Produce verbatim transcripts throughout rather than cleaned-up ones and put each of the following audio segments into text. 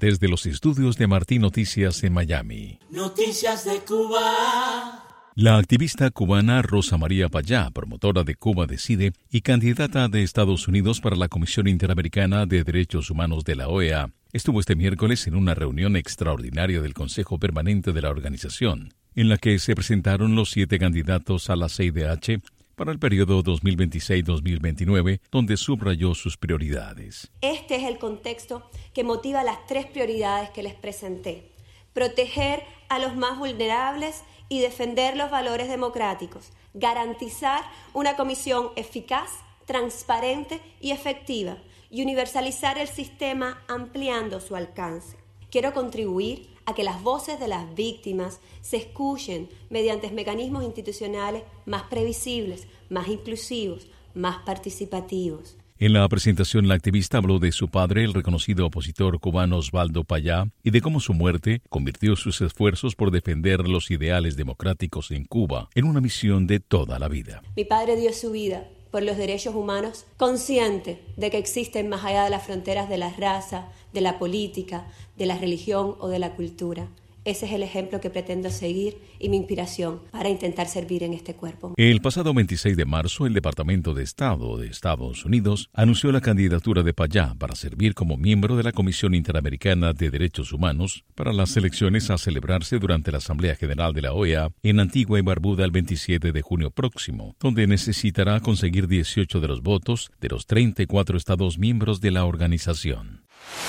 desde los estudios de Martín Noticias en Miami. Noticias de Cuba. La activista cubana Rosa María Payá, promotora de Cuba Decide y candidata de Estados Unidos para la Comisión Interamericana de Derechos Humanos de la O E A, estuvo este miércoles en una reunión extraordinaria del Consejo Permanente de la organización, en la que se presentaron los siete candidatos a la C I D H para el periodo dos mil veintiséis a dos mil veintinueve, donde subrayó sus prioridades. Este es el contexto que motiva las tres prioridades que les presenté. Proteger a los más vulnerables y defender los valores democráticos. Garantizar una comisión eficaz, transparente y efectiva. Y universalizar el sistema ampliando su alcance. Quiero contribuir a que las voces de las víctimas se escuchen mediante mecanismos institucionales más previsibles, más inclusivos, más participativos. En la presentación, la activista habló de su padre, el reconocido opositor cubano Osvaldo Payá, y de cómo su muerte convirtió sus esfuerzos por defender los ideales democráticos en Cuba en una misión de toda la vida. Mi padre dio su vida por los derechos humanos, consciente de que existen más allá de las fronteras de la raza, de la política, de la religión o de la cultura. Ese es el ejemplo que pretendo seguir y mi inspiración para intentar servir en este cuerpo. El pasado veintiséis de marzo, el Departamento de Estado de Estados Unidos anunció la candidatura de Payá para servir como miembro de la Comisión Interamericana de Derechos Humanos para las elecciones a celebrarse durante la Asamblea General de la O E A en Antigua y Barbuda el veintisiete de junio próximo, donde necesitará conseguir dieciocho de los votos de los treinta y cuatro estados miembros de la organización.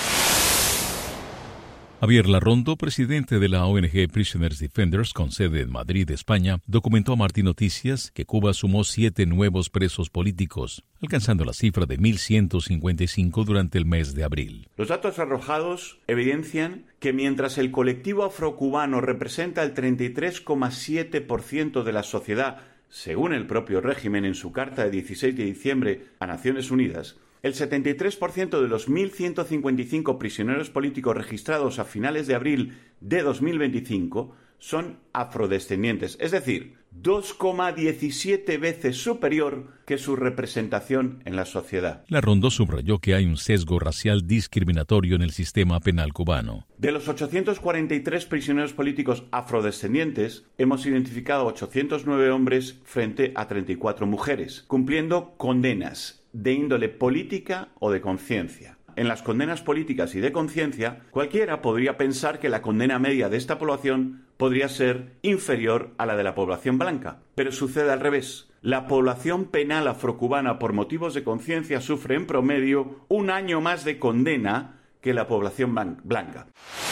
Javier Larrondo, presidente de la O N G Prisoners Defenders con sede en Madrid, España, documentó a Martín Noticias que Cuba sumó siete nuevos presos políticos, alcanzando la cifra de mil ciento cincuenta y cinco durante el mes de abril. Los datos arrojados evidencian que mientras el colectivo afrocubano representa el treinta y tres coma siete por ciento de la sociedad, según el propio régimen en su carta de dieciséis de diciembre a Naciones Unidas, el setenta y tres por ciento de los mil ciento cincuenta y cinco prisioneros políticos registrados a finales de abril de dos mil veinticinco son afrodescendientes, es decir, dos coma diecisiete veces superior que su representación en la sociedad. Larrondo subrayó que hay un sesgo racial discriminatorio en el sistema penal cubano. De los ochocientos cuarenta y tres prisioneros políticos afrodescendientes, hemos identificado ochocientos nueve hombres frente a treinta y cuatro mujeres, cumpliendo condenas de índole política o de conciencia. En las condenas políticas y de conciencia, cualquiera podría pensar que la condena media de esta población podría ser inferior a la de la población blanca, pero sucede al revés. La población penal afrocubana por motivos de conciencia sufre en promedio un año más de condena que la población blanca.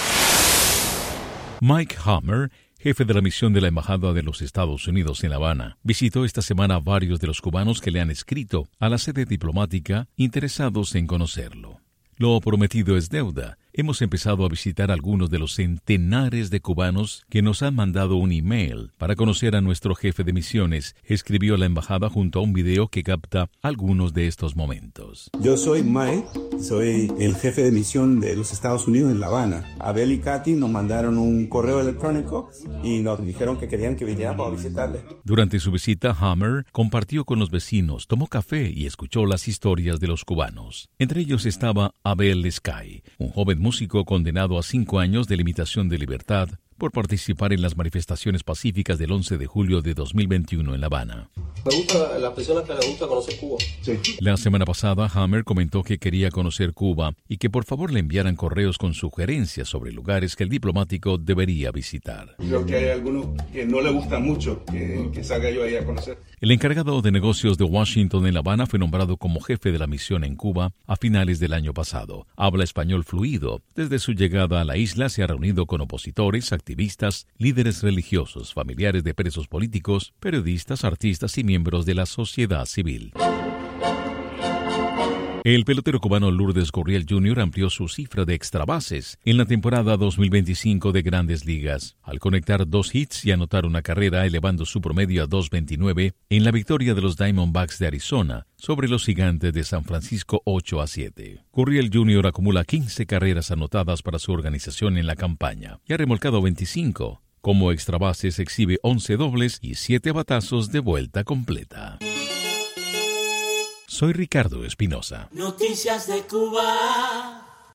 Mike Hammer, jefe de la misión de la Embajada de los Estados Unidos en La Habana, visitó esta semana a varios de los cubanos que le han escrito a la sede diplomática interesados en conocerlo. Lo prometido es deuda. Hemos empezado a visitar algunos de los centenares de cubanos que nos han mandado un email para conocer a nuestro jefe de misiones, escribió la embajada junto a un video que capta algunos de estos momentos. Yo soy Mike, soy el jefe de misión de los Estados Unidos en La Habana. Abel y Katy nos mandaron un correo electrónico y nos dijeron que querían que viniéramos a visitarle. Durante su visita, Hammer compartió con los vecinos, tomó café y escuchó las historias de los cubanos. Entre ellos estaba Abel Sky, un joven músico condenado a cinco años de limitación de libertad por participar en las manifestaciones pacíficas del once de julio de dos mil veintiuno en La Habana. Me gusta las personas que les gusta conocer Cuba. Sí. La semana pasada, Hammer comentó que quería conocer Cuba y que por favor le enviaran correos con sugerencias sobre lugares que el diplomático debería visitar. Creo que hay algunos que no le gusta mucho que, que salga yo ahí a conocer. El encargado de negocios de Washington en La Habana fue nombrado como jefe de la misión en Cuba a finales del año pasado. Habla español fluido. Desde su llegada a la isla se ha reunido con opositores, activistas, líderes religiosos, familiares de presos políticos, periodistas, artistas y miembros de la sociedad civil. El pelotero cubano Lourdes Gurriel junior amplió su cifra de extrabases en la temporada dos mil veinticinco de Grandes Ligas, al conectar dos hits y anotar una carrera, elevando su promedio a dos veintinueve en la victoria de los Diamondbacks de Arizona sobre los Gigantes de San Francisco ocho a siete. Gurriel junior acumula quince carreras anotadas para su organización en la campaña y ha remolcado veinticinco. Como extrabases exhibe once dobles y siete batazos de vuelta completa. Soy Ricardo Espinosa. Noticias de Cuba.